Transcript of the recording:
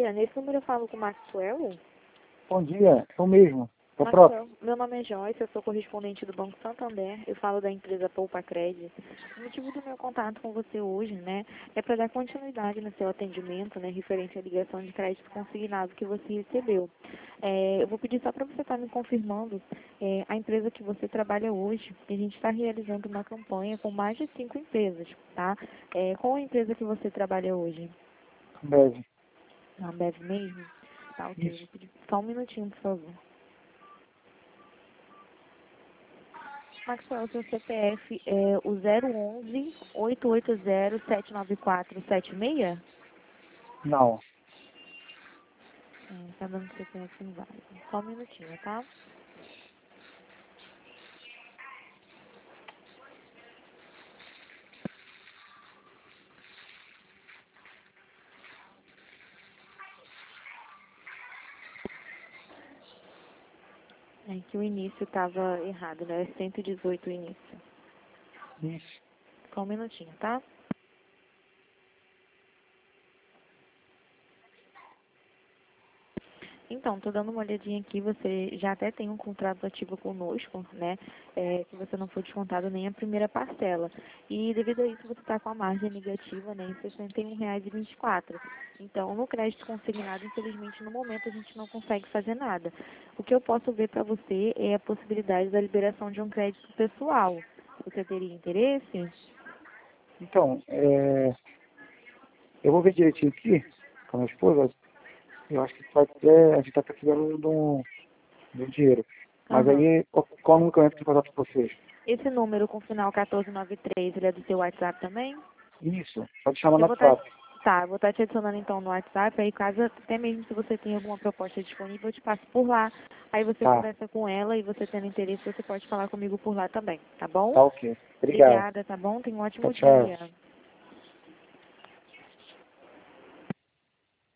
dia. Nesse número eu falo com o Maxwell. Bom dia, eu mesmo. É o próprio. Maxwell, meu nome é Joyce, eu sou correspondente do Banco Santander. Eu falo da empresa Poupa Crédito. O motivo do meu contato com você hoje, né, é para dar continuidade no seu atendimento, né, referente à ligação de crédito consignado que você recebeu. Eu vou pedir só para você estar me confirmando a empresa que você trabalha hoje. A gente está realizando uma campanha com mais de 5 empresas, tá? Qual a empresa que você trabalha hoje? Ambev. Na Ambev mesmo? Tá, ok. Isso. Vou pedir só um minutinho, por favor. Maxwell, seu CPF é o 011-880-79476? Não. Tá dando CPF inválido. Só um minutinho, tá? É que o início estava errado, né? É 118 o início. Isso. Só um minutinho, tá? Então, tô dando uma olhadinha aqui, você já até tem um contrato ativo conosco, né? Que você não foi descontado nem a primeira parcela. E devido a isso, você está com a margem negativa, né, em R$ 61,24. Então, no crédito consignado, infelizmente, no momento a gente não consegue fazer nada. O que eu posso ver para você é a possibilidade da liberação de um crédito pessoal. Você teria interesse? Então, eu vou ver direitinho aqui com a minha esposa. Eu acho que pode ter, a gente está precisando do dinheiro. Mas Aham. aí, qual número que eu entro em contato com vocês? Esse número com final 1493, ele é do seu WhatsApp também? Isso, pode chamar Eu no vou estar, WhatsApp. tá, eu vou estar te adicionando então no WhatsApp, aí caso, até mesmo se você tem alguma proposta disponível, eu te passo por lá. Aí você Tá, conversa com ela e você tendo interesse, você pode falar comigo por lá também, tá bom? tá ok. Obrigado. Obrigada, tá bom? Tenha um Tchau, ótimo tchau. dia.